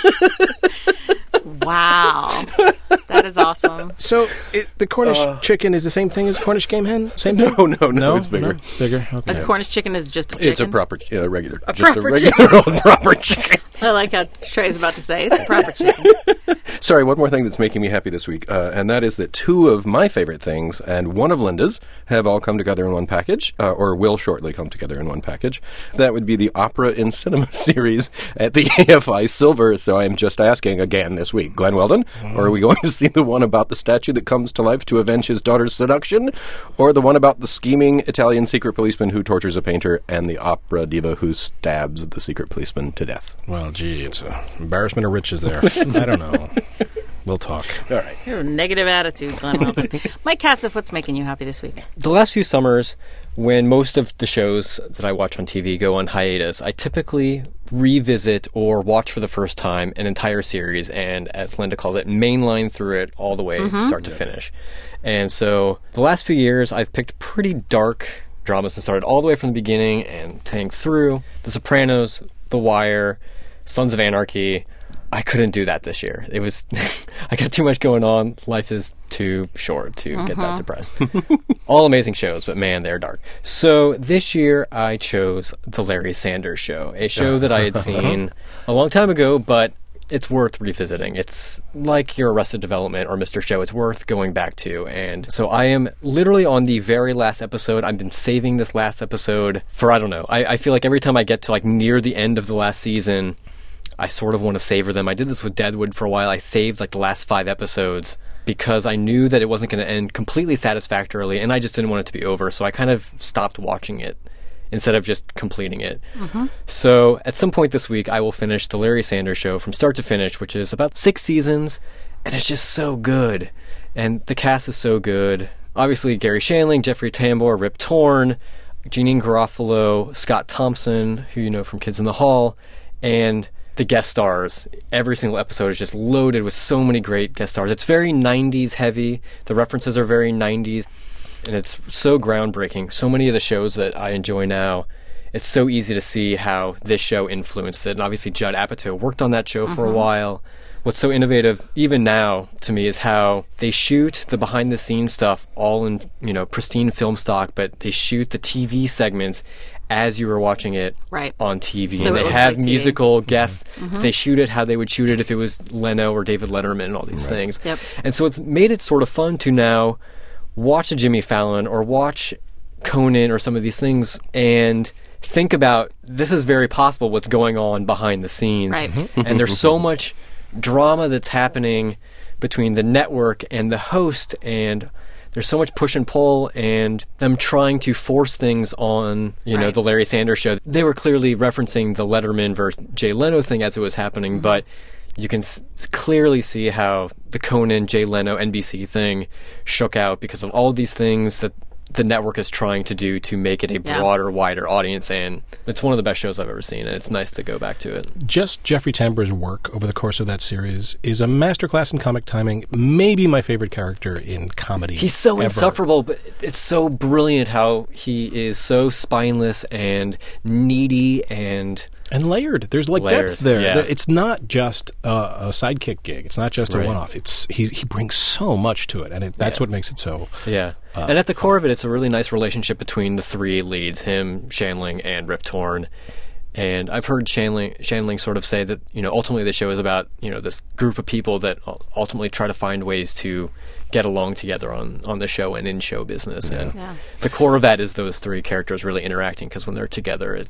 Wow. That is awesome. So the Cornish chicken is the same thing as Cornish game hen? Same thing? No, it's bigger. Bigger? Okay. A Cornish chicken is just a chicken. It's a proper, regular. A just proper a regular old proper chicken. I like how Trey's about to say it's a proper chicken. Sorry, one more thing that's making me happy this week, and that is that 2 of my favorite things and one of Linda's have all come together in one package, or will shortly come together in one package. That would be the Opera in Cinema series at the AFI Silver. So I'm just asking again this week, Glenn Weldon, or are we going to see the one about the statue that comes to life to avenge his daughter's seduction, or the one about the scheming Italian secret policeman who tortures a painter and the opera diva who stabs the secret policeman to death? Well, gee, it's an embarrassment of riches there. I don't know. We'll talk. All right. You have a negative attitude, Glenn Weldon. Mike Katzif, what's making you happy this week? The last few summers, when most of the shows that I watch on TV go on hiatus, I typically revisit or watch for the first time an entire series and, as Linda calls it, mainline through it all the way start to finish. And so the last few years, I've picked pretty dark dramas and started all the way from the beginning and tanked through The Sopranos, The Wire, Sons of Anarchy. I couldn't do that this year. It was, I got too much going on. Life is too short to get that depressed. All amazing shows, but man, they're dark. So this year I chose The Larry Sanders Show, a show that I had seen a long time ago, but it's worth revisiting. It's like your Arrested Development or Mr. Show. It's worth going back to. And so I am literally on the very last episode. I've been saving this last episode for, I don't know. I feel like every time I get to like near the end of the last season, I sort of want to savor them. I did this with Deadwood for a while. I saved like the last 5 episodes because I knew that it wasn't going to end completely satisfactorily, and I just didn't want it to be over. So I kind of stopped watching it instead of just completing it. So at some point this week, I will finish The Larry Sanders Show from start to finish, which is about 6 seasons, and it's just so good. And the cast is so good. Obviously, Gary Shandling, Jeffrey Tambor, Rip Torn, Jeanine Garofalo, Scott Thompson, who you know from Kids in the Hall, and the guest stars. Every single episode is just loaded with so many great guest stars. It's very 90s heavy. The references are very 90s. And it's so groundbreaking. So many of the shows that I enjoy now, it's so easy to see how this show influenced it. And obviously Judd Apatow worked on that show for a while. What's so innovative, even now, to me, is how they shoot the behind-the-scenes stuff all in, you know, pristine film stock, but they shoot the TV segments as you were watching it on TV. So and they it have looks like musical guests. They shoot it how they would shoot it if it was Leno or David Letterman and all these things. Yep. And so it's made it sort of fun to now watch a Jimmy Fallon or watch Conan or some of these things and think about, this is very possible what's going on behind the scenes. Right. And there's so much drama that's happening between the network and the host, and there's so much push and pull and them trying to force things on, you know, the Larry Sanders Show. They were clearly referencing the Letterman versus Jay Leno thing as it was happening, but you can clearly see how the Conan, Jay Leno, NBC thing shook out because of all these things that the network is trying to do to make it a broader, wider audience, and it's one of the best shows I've ever seen, and it's nice to go back to it. Just Jeffrey Tambor's work over the course of that series is a masterclass in comic timing, maybe my favorite character in comedy. He's so ever. insufferable, but it's so brilliant how he is so spineless and needy and layered. There's like Layers, depth there. yeah. It's not just a sidekick gig. It's not just a Right. one-off. He brings so much to it, and that's what makes it so. yeah. And at the core of it, it's a really nice relationship between the 3 leads, him, Shandling, and Rip Torn. And I've heard Shandling sort of say that, you know, ultimately the show is about, you know, this group of people that ultimately try to find ways to get along together on the show and in show business. And the core of that is those 3 characters really interacting, because when they're together,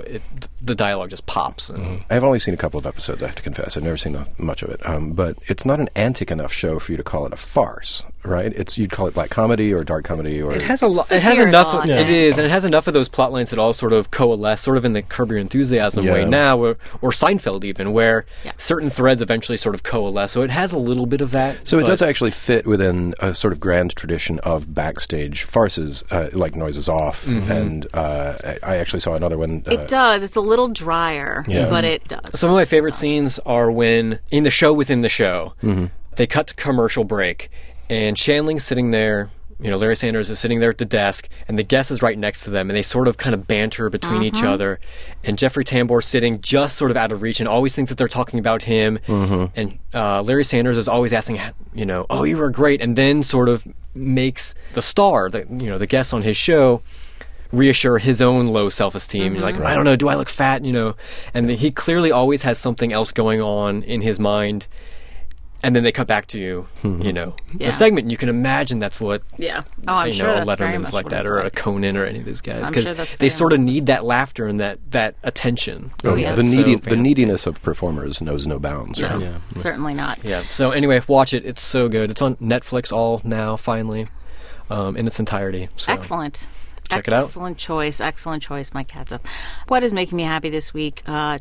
the dialogue just pops. And I've only seen a couple of episodes, I have to confess. I've never seen much of it. But it's not an antic enough show for you to call it a farce, right? You'd call it black comedy or dark comedy, or It has a lot. It has Satirical, enough. I It think. is, and it has enough of those plot lines that all sort of coalesce, sort of in the Curb Your Enthusiasm way Yeah. now, or Seinfeld even, where Yeah. certain threads eventually sort of coalesce. So it has a little bit of that. So it but- does actually fit within a sort of grand tradition of backstage farces, like Noises Off, and I actually saw another one. It does. It's a little drier, Yeah. but it does. Some of my favorite scenes are when, in the show within the show, they cut to commercial break, and Shandling's sitting there, you know, Larry Sanders is sitting there at the desk, and the guest is right next to them, and they sort of kind of banter between each other, and Jeffrey Tambor sitting just sort of out of reach and always thinks that they're talking about him, and Larry Sanders is always asking, you know, oh, you were great, and then sort of makes the star, the guest on his show, reassure his own low self-esteem. You're like, I don't know, do I look fat? You know, and he clearly always has something else going on in his mind. And then they cut back to you know, Yeah. the segment. And you can imagine that's what Yeah. Oh, I'm you sure know, that's very Letterman's much like what that, it's or a like. Conan, or any of those guys, I'm because sure that's they very sort of need that laughter and that attention. Oh, yeah. yeah. The It's so the neediness of performers knows no bounds. No, Right? certainly not. Yeah. So anyway, watch it. It's so good. It's on Netflix all now, finally, in its entirety. So. Excellent. Check it out. Excellent choice, Mike Katza. What is making me happy this week?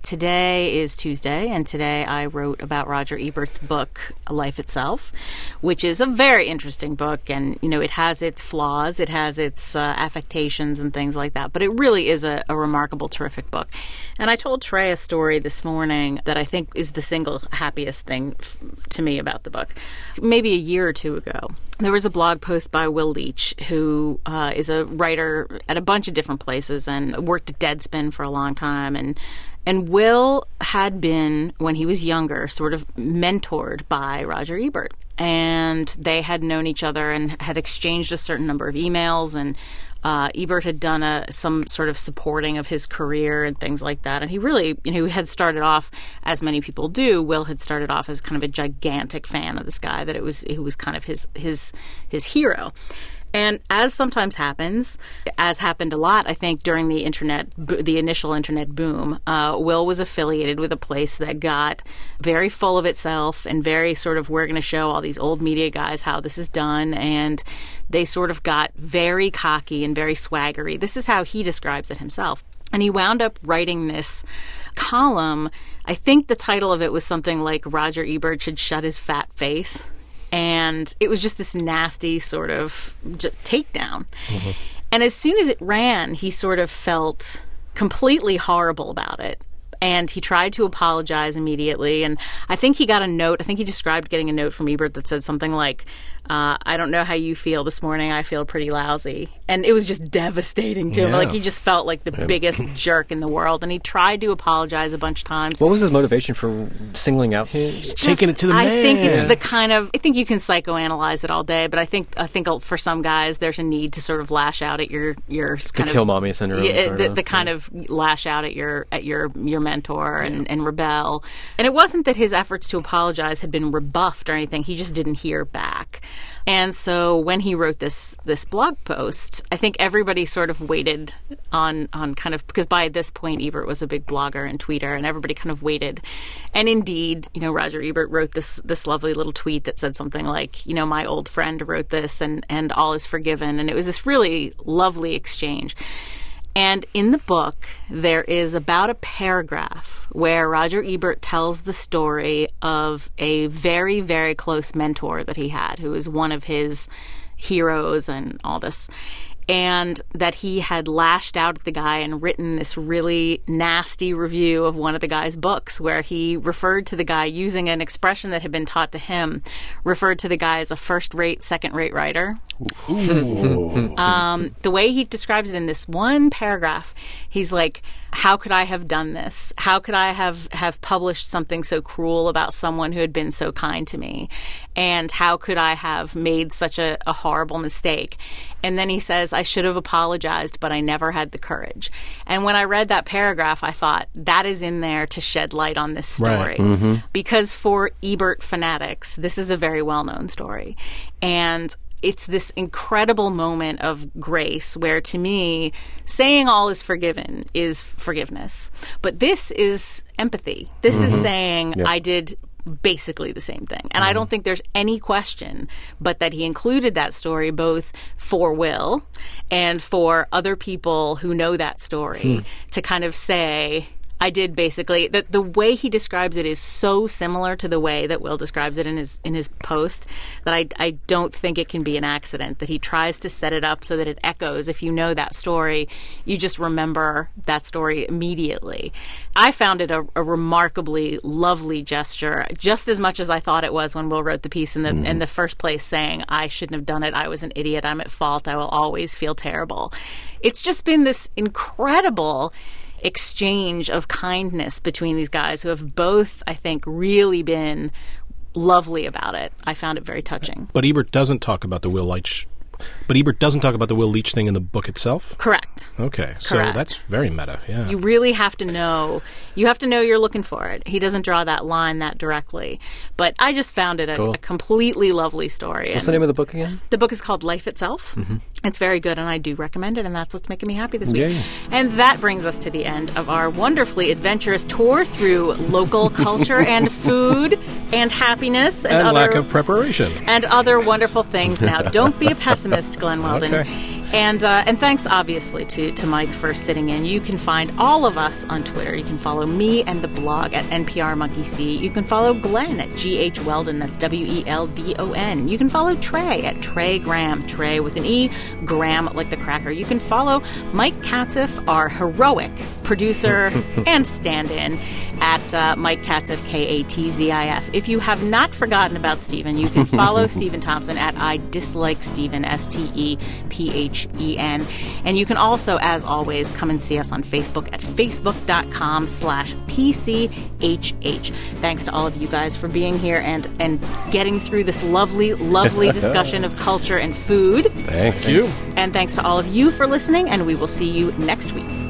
Today is Tuesday, and today I wrote about Roger Ebert's book, Life Itself, which is a very interesting book, and, you know, it has its flaws, it has its affectations and things like that, but it really is a remarkable, terrific book. And I told Trey a story this morning that I think is the single happiest thing to me about the book. Maybe a year or two ago, there was a blog post by Will Leach, who is a writer at a bunch of different places and worked at Deadspin for a long time. And Will had been, when he was younger, sort of mentored by Roger Ebert. And they had known each other and had exchanged a certain number of emails and Ebert had done some sort of supporting of his career and things like that. And he really, had started off, as many people do, Will had started off as kind of a gigantic fan of this guy, that it was kind of his hero. And as sometimes happens, as happened a lot, I think, during the initial internet boom, Will was affiliated with a place that got very full of itself and very sort of, we're going to show all these old media guys how this is done. And they sort of got very cocky and very swaggery. This is how he describes it himself. And he wound up writing this column. I think the title of it was something like Roger Ebert Should Shut His Fat Face. And it was just this nasty sort of just takedown. Mm-hmm. And as soon as it ran, he sort of felt completely horrible about it. And he tried to apologize immediately. And I think he got a note. I think he described getting a note from Ebert that said something like, I don't know how you feel this morning. I feel pretty lousy. And it was just devastating to him. Like, he just felt like the biggest jerk in the world. And he tried to apologize a bunch of times. What was his motivation for singling out him? Taking it to the man. I think it's the kind of, I think you can psychoanalyze it all day, but I think for some guys there's a need to sort of lash out at your kind of kill mommy syndrome. The kind of lash out at your mentor and rebel. And it wasn't that his efforts to apologize had been rebuffed or anything. He just didn't hear back. And so when he wrote this blog post, I think everybody sort of waited on kind of, because by this point Ebert was a big blogger and tweeter, and everybody kind of waited. And indeed, Roger Ebert wrote this lovely little tweet that said something like, my old friend wrote this and all is forgiven. And it was this really lovely exchange. And in the book, there is about a paragraph where Roger Ebert tells the story of a very, very close mentor that he had, who was one of his heroes and all this, and that he had lashed out at the guy and written this really nasty review of one of the guy's books, where he referred to the guy, using an expression that had been taught to him, referred to the guy as a first-rate, second-rate writer. The way he describes it in this one paragraph, he's like, how could I have done this? How could I have published something so cruel about someone who had been so kind to me? And how could I have made such a horrible mistake? And then he says, I should have apologized, but I never had the courage. And when I read that paragraph, I thought, that is in there to shed light on this story. Right. Mm-hmm. Because for Ebert fanatics, this is a very well-known story. And it's this incredible moment of grace where, to me, saying all is forgiven is forgiveness. But this is empathy. This is saying, I did basically the same thing. And I don't think there's any question but that he included that story both for Will and for other people who know that story to kind of say, I did basically. The way he describes it is so similar to the way that Will describes it in his post that I don't think it can be an accident, that he tries to set it up so that it echoes. If you know that story, you just remember that story immediately. I found it a remarkably lovely gesture, just as much as I thought it was when Will wrote the piece in the first place, saying, I shouldn't have done it, I was an idiot, I'm at fault, I will always feel terrible. It's just been this incredible exchange of kindness between these guys who have both, I think, really been lovely about it. I found it very touching. But Ebert doesn't talk about the Will Leitch. Thing in the book itself? Correct. Okay. So that's very meta, yeah. You really have to know. You have to know you're looking for it. He doesn't draw that line that directly. But I just found it a completely lovely story. What's the name of the book again? The book is called Life Itself. Mm-hmm. It's very good, and I do recommend it, and that's what's making me happy this week. Yeah. And that brings us to the end of our wonderfully adventurous tour through local culture and food and happiness and other, lack of preparation. And other wonderful things. Now, don't be a pessimist, Glenn Weldon. Okay. And thanks, obviously, to Mike for sitting in. You can find all of us on Twitter. You can follow me and the blog at NPR Monkey See. You can follow Glenn at GH Weldon. That's WELDON. You can follow Trey at Trey Graham. Trey with an E, Graham like the cracker. You can follow Mike Katzif, our heroic producer and stand-in, at Mike Katzif, KATZIF. If you have not forgotten about Stephen, you can follow Stephen Thompson at I Dislike Stephen, STEPHEN. And you can also, as always, come and see us on Facebook at facebook.com/PCHH. Thanks to all of you guys for being here and getting through this lovely, lovely discussion of culture and food. Thanks. You. And thanks to all of you for listening, and we will see you next week.